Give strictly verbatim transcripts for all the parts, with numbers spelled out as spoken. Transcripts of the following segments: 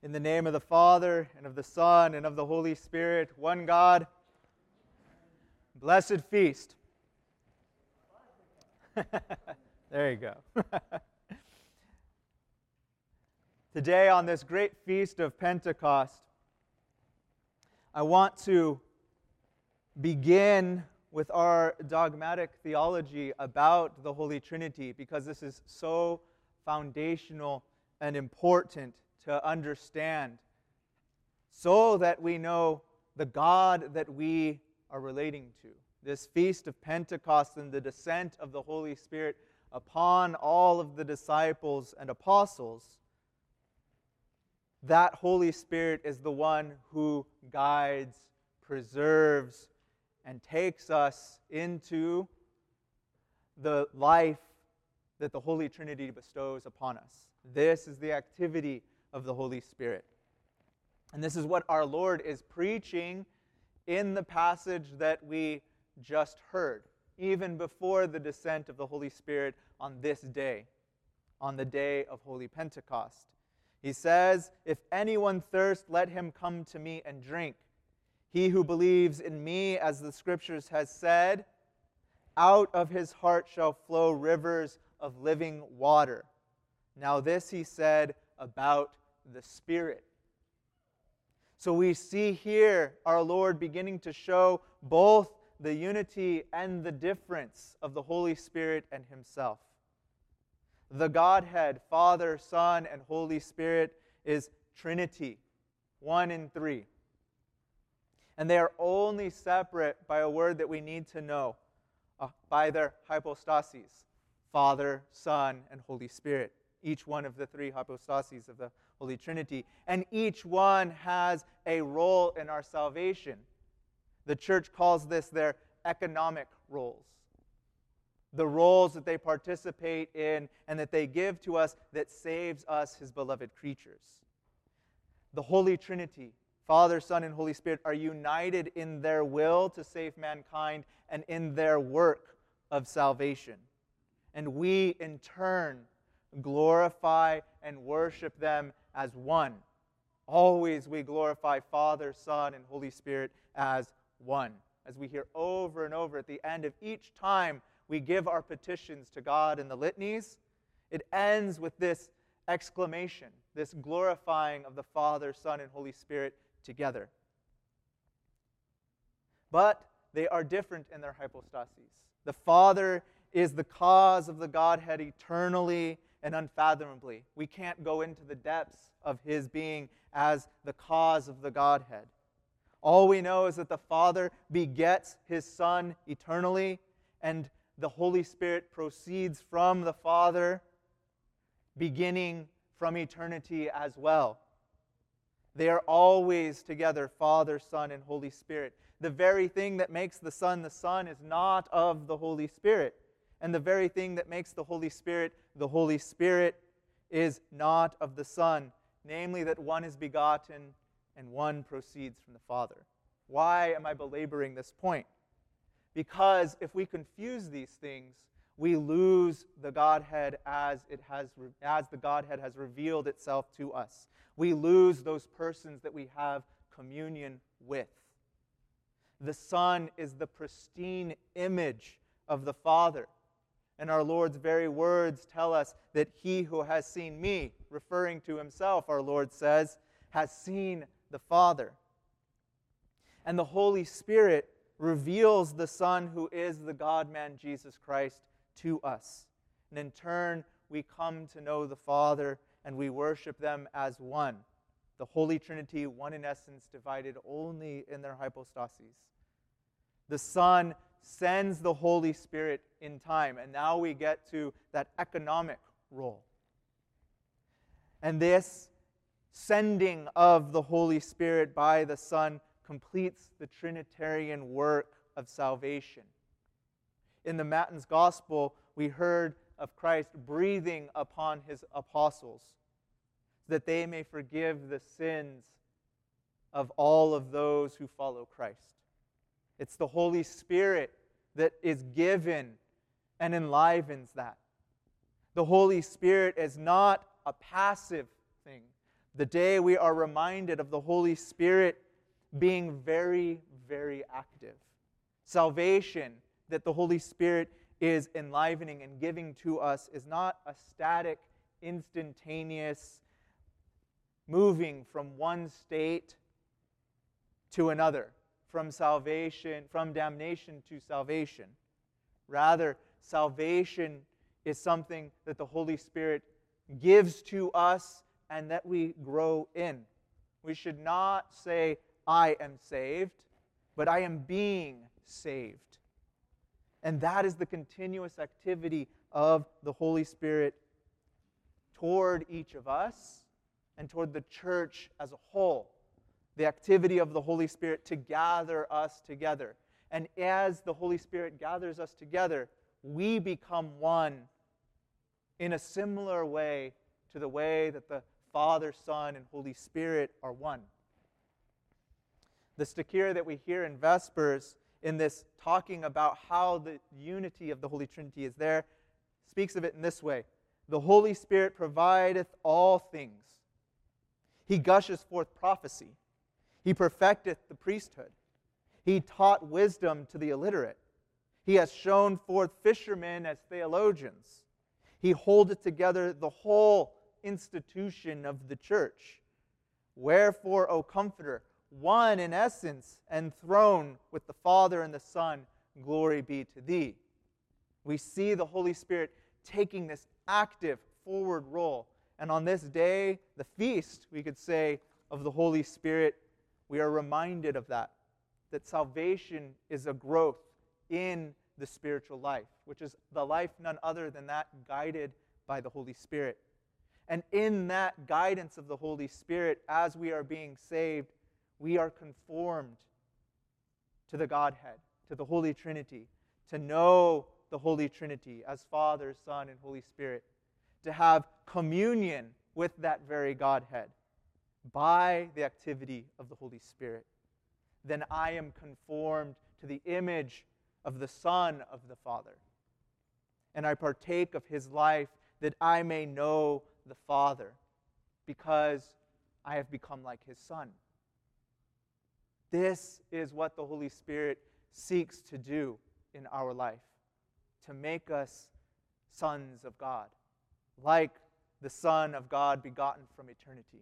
In the name of the Father, and of the Son, and of the Holy Spirit, one God. Blessed feast. There you go. Today, on this great feast of Pentecost, I want to begin with our dogmatic theology about the Holy Trinity, because this is so foundational and important to understand, so that we know the God that we are relating to. This feast of Pentecost and the descent of the Holy Spirit upon all of the disciples and apostles, that Holy Spirit is the one who guides, preserves, and takes us into the life that the Holy Trinity bestows upon us. This is the activity of the Holy Spirit. And this is what our Lord is preaching in the passage that we just heard, even before the descent of the Holy Spirit on this day, on the day of Holy Pentecost. He says, "If anyone thirst, let him come to me and drink. He who believes in me, as the Scriptures has said, out of his heart shall flow rivers of living water." Now this he said about the Spirit. So we see here our Lord beginning to show both the unity and the difference of the Holy Spirit and Himself. The Godhead, Father, Son, and Holy Spirit, is Trinity, one in three. And they are only separate by a word that we need to know, uh, by their hypostases, Father, Son, and Holy Spirit. Each one of the three hypostases of the Holy Trinity. And each one has a role in our salvation. The church calls this their economic roles. The roles that they participate in and that they give to us that saves us, His beloved creatures. The Holy Trinity, Father, Son, and Holy Spirit, are united in their will to save mankind and in their work of salvation. And we, in turn, glorify and worship them as one. Always we glorify Father, Son, and Holy Spirit as one. As we hear over and over at the end of each time we give our petitions to God in the litanies, it ends with this exclamation, this glorifying of the Father, Son, and Holy Spirit together. But they are different in their hypostases. The Father is the cause of the Godhead eternally and unfathomably. We can't go into the depths of His being as the cause of the Godhead. All we know is that the Father begets His Son eternally, and the Holy Spirit proceeds from the Father, beginning from eternity as well. They are always together, Father, Son, and Holy Spirit. The very thing that makes the Son the Son is not of the Holy Spirit. And the very thing that makes the Holy Spirit the Holy Spirit is not of the Son, namely that one is begotten and one proceeds from the Father. Why am I belaboring this point? Because if we confuse these things, we lose the Godhead as it has, as the Godhead has revealed itself to us. We lose those persons that we have communion with. The Son is the pristine image of the Father. And our Lord's very words tell us that He who has seen me, referring to Himself, our Lord says, has seen the Father. And the Holy Spirit reveals the Son who is the God-man Jesus Christ to us. And in turn, we come to know the Father and we worship them as one. The Holy Trinity, one in essence, divided only in their hypostases. The Son sends the Holy Spirit in time. And now we get to that economic role. And this sending of the Holy Spirit by the Son completes the Trinitarian work of salvation. In the Matins Gospel, we heard of Christ breathing upon His apostles that they may forgive the sins of all of those who follow Christ. It's the Holy Spirit that is given and enlivens that. The Holy Spirit is not a passive thing. The day we are reminded of the Holy Spirit being very, very active. Salvation that the Holy Spirit is enlivening and giving to us is not a static, instantaneous moving from one state to another, from salvation, from damnation to salvation. Rather, salvation is something that the Holy Spirit gives to us and that we grow in. We should not say, I am saved, but I am being saved. And that is the continuous activity of the Holy Spirit toward each of us and toward the church as a whole. The activity of the Holy Spirit to gather us together. And as the Holy Spirit gathers us together, we become one in a similar way to the way that the Father, Son, and Holy Spirit are one. The Stichira that we hear in Vespers, in this talking about how the unity of the Holy Trinity is there, speaks of it in this way. The Holy Spirit provideth all things. He gushes forth prophecy. He perfecteth the priesthood. He taught wisdom to the illiterate. He has shown forth fishermen as theologians. He holdeth together the whole institution of the church. Wherefore, O Comforter, one in essence, enthroned with the Father and the Son, glory be to thee. We see the Holy Spirit taking this active forward role. And on this day, the feast, we could say, of the Holy Spirit, we are reminded of that, that salvation is a growth in the spiritual life, which is the life none other than that guided by the Holy Spirit. And in that guidance of the Holy Spirit, as we are being saved, we are conformed to the Godhead, to the Holy Trinity, to know the Holy Trinity as Father, Son, and Holy Spirit, to have communion with that very Godhead by the activity of the Holy Spirit. Then I am conformed to the image of the Son of the Father, and I partake of His life that I may know the Father, because I have become like His Son. This is what the Holy Spirit seeks to do in our life, to make us sons of God, like the Son of God begotten from eternity.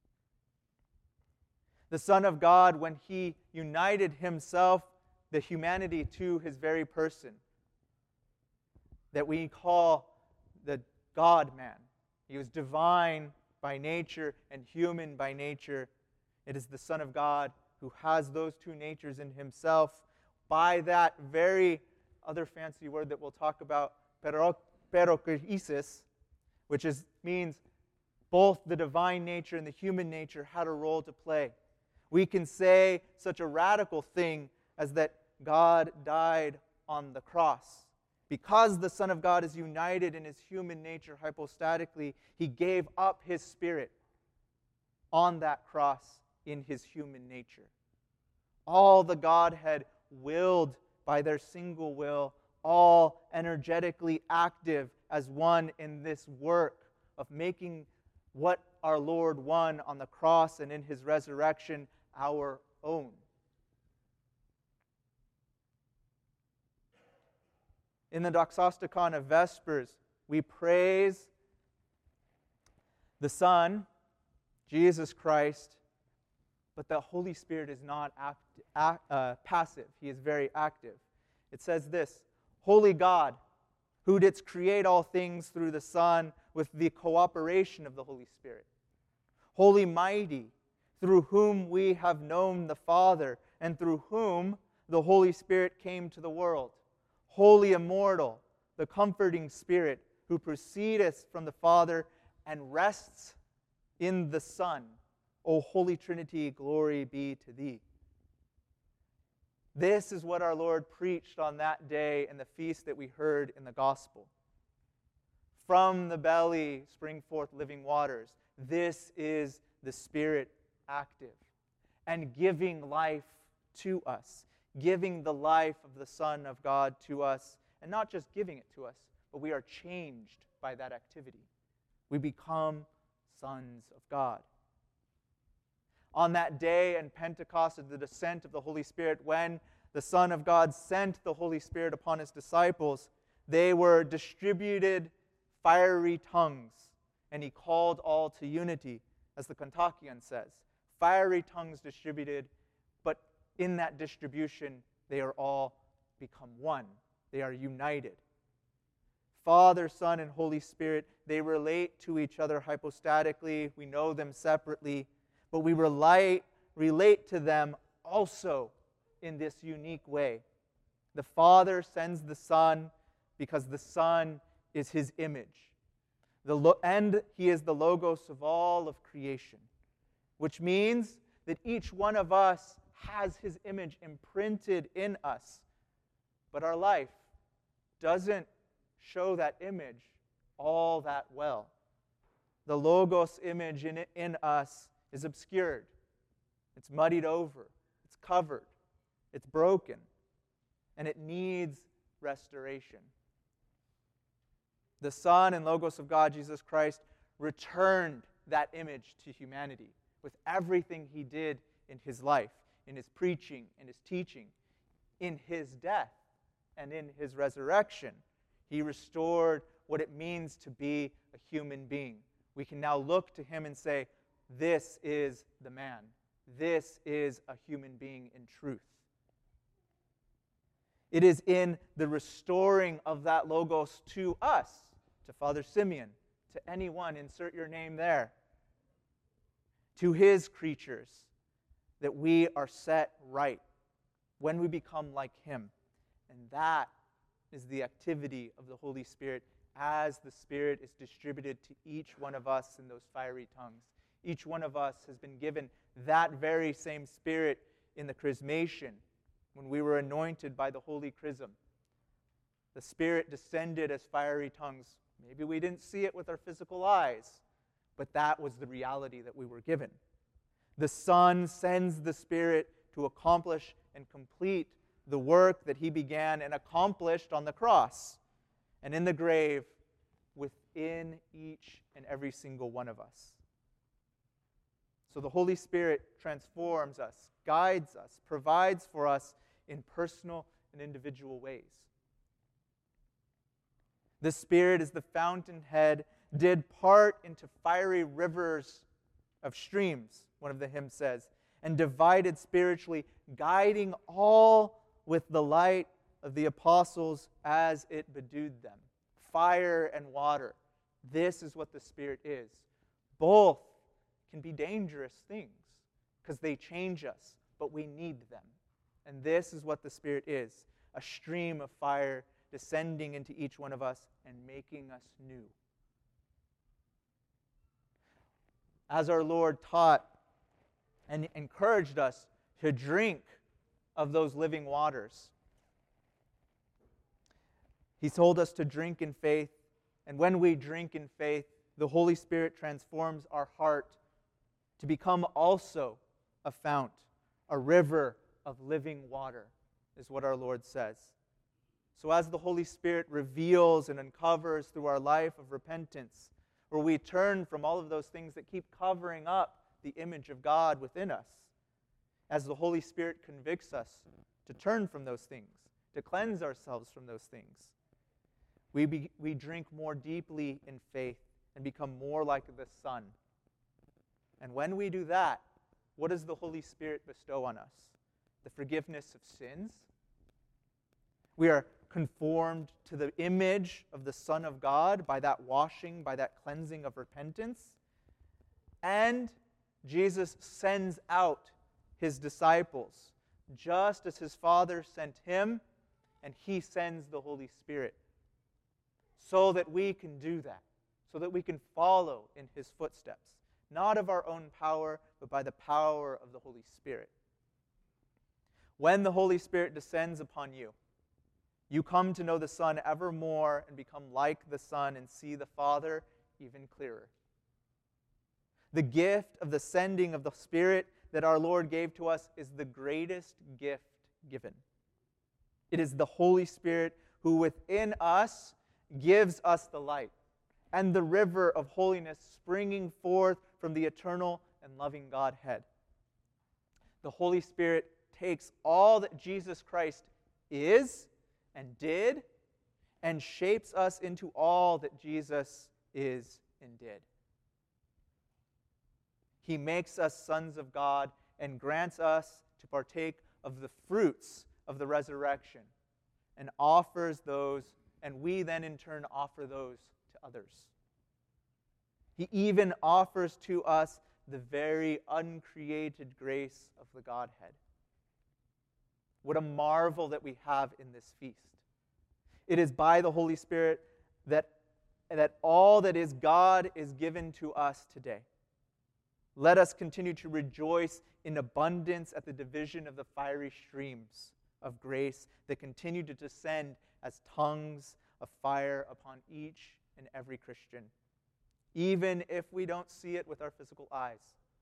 The Son of God, when He united Himself, the humanity, to His very person, that we call the God-man. He was divine by nature and human by nature. It is the Son of God who has those two natures in Himself. By that very other fancy word that we'll talk about, perichoresis, which is, means both the divine nature and the human nature had a role to play. We can say such a radical thing as that God died on the cross. Because the Son of God is united in His human nature hypostatically, He gave up His Spirit on that cross in His human nature. All the Godhead willed by their single will, all energetically active as one in this work of making what our Lord won on the cross and in His resurrection our own. In the Doxosticon of Vespers, we praise the Son, Jesus Christ, but the Holy Spirit is not act, act, uh, passive. He is very active. It says this, Holy God, who didst create all things through the Son with the cooperation of the Holy Spirit. Holy Mighty, through whom we have known the Father, and through whom the Holy Spirit came to the world. Holy Immortal, the comforting Spirit, who proceedeth from the Father and rests in the Son. O Holy Trinity, glory be to Thee. This is what our Lord preached on that day in the feast that we heard in the Gospel. From the belly spring forth living waters. This is the Spirit active and giving life to us, giving the life of the Son of God to us, and not just giving it to us, but we are changed by that activity. We become sons of God. On that day in Pentecost, of the descent of the Holy Spirit, when the Son of God sent the Holy Spirit upon his disciples, they were distributed fiery tongues, and he called all to unity, as the Kontakion says. Fiery tongues distributed, but in that distribution, they are all become one. They are united. Father, Son, and Holy Spirit, they relate to each other hypostatically. We know them separately, but we relate, relate to them also in this unique way. The Father sends the Son because the Son is his image. The lo- and he is the logos of all of creation, which means that each one of us has his image imprinted in us. But our life doesn't show that image all that well. The logos image in, in us is obscured. It's muddied over. It's covered. It's broken. And it needs restoration. The Son and Logos of God, Jesus Christ, returned that image to humanity with everything he did in his life, in his preaching, in his teaching, in his death, and in his resurrection. He restored what it means to be a human being. We can now look to him and say, this is the man. This is a human being in truth. It is in the restoring of that Logos to us, to Father Simeon, to anyone, insert your name there, to his creatures, that we are set right when we become like him. And that is the activity of the Holy Spirit as the Spirit is distributed to each one of us in those fiery tongues. Each one of us has been given that very same Spirit in the Chrismation when we were anointed by the Holy Chrism. The Spirit descended as fiery tongues. Maybe we didn't see it with our physical eyes, but that was the reality that we were given. The Son sends the Spirit to accomplish and complete the work that he began and accomplished on the cross and in the grave within each and every single one of us. So the Holy Spirit transforms us, guides us, provides for us in personal and individual ways. The Spirit is the fountainhead, did part into fiery rivers of streams, one of the hymns says, and divided spiritually, guiding all with the light of the apostles as it bedewed them. Fire and water. This is what the Spirit is. Both can be dangerous things because they change us, but we need them. And this is what the Spirit is, a stream of fire descending into each one of us and making us new. As our Lord taught and encouraged us to drink of those living waters, he told us to drink in faith, and when we drink in faith, the Holy Spirit transforms our heart to become also a fount, a river of living water, is what our Lord says. So as the Holy Spirit reveals and uncovers through our life of repentance, where we turn from all of those things that keep covering up the image of God within us, as the Holy Spirit convicts us to turn from those things, to cleanse ourselves from those things, we, be, we drink more deeply in faith and become more like the Son. And when we do that, what does the Holy Spirit bestow on us? The forgiveness of sins. We are conformed to the image of the Son of God by that washing, by that cleansing of repentance. And Jesus sends out his disciples, just as his Father sent him, and he sends the Holy Spirit, so that we can do that, so that we can follow in his footsteps, not of our own power, but by the power of the Holy Spirit. When the Holy Spirit descends upon you, you come to know the Son ever more and become like the Son and see the Father even clearer. The gift of the sending of the Spirit that our Lord gave to us is the greatest gift given. It is the Holy Spirit who within us gives us the light and the river of holiness springing forth from the eternal and loving Godhead. The Holy Spirit takes all that Jesus Christ is and did and shapes us into all that Jesus is and did. He makes us sons of God and grants us to partake of the fruits of the resurrection and offers those, and we then in turn offer those to others. He even offers to us the very uncreated grace of the Godhead. What a marvel that we have in this feast. It is by the Holy Spirit that, that all that is God is given to us today. Let us continue to rejoice in abundance at the division of the fiery streams of grace that continue to descend as tongues of fire upon each and every Christian, even if we don't see it with our physical eyes.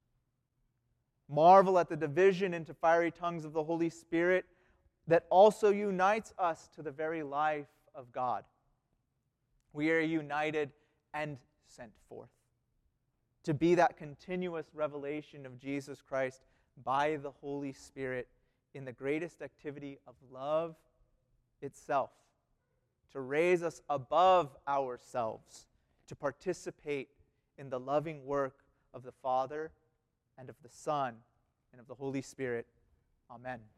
Marvel at the division into fiery tongues of the Holy Spirit that also unites us to the very life of God. We are united and sent forth to be that continuous revelation of Jesus Christ by the Holy Spirit in the greatest activity of love itself, to raise us above ourselves, to participate in the loving work of the Father and of the Son and of the Holy Spirit. Amen.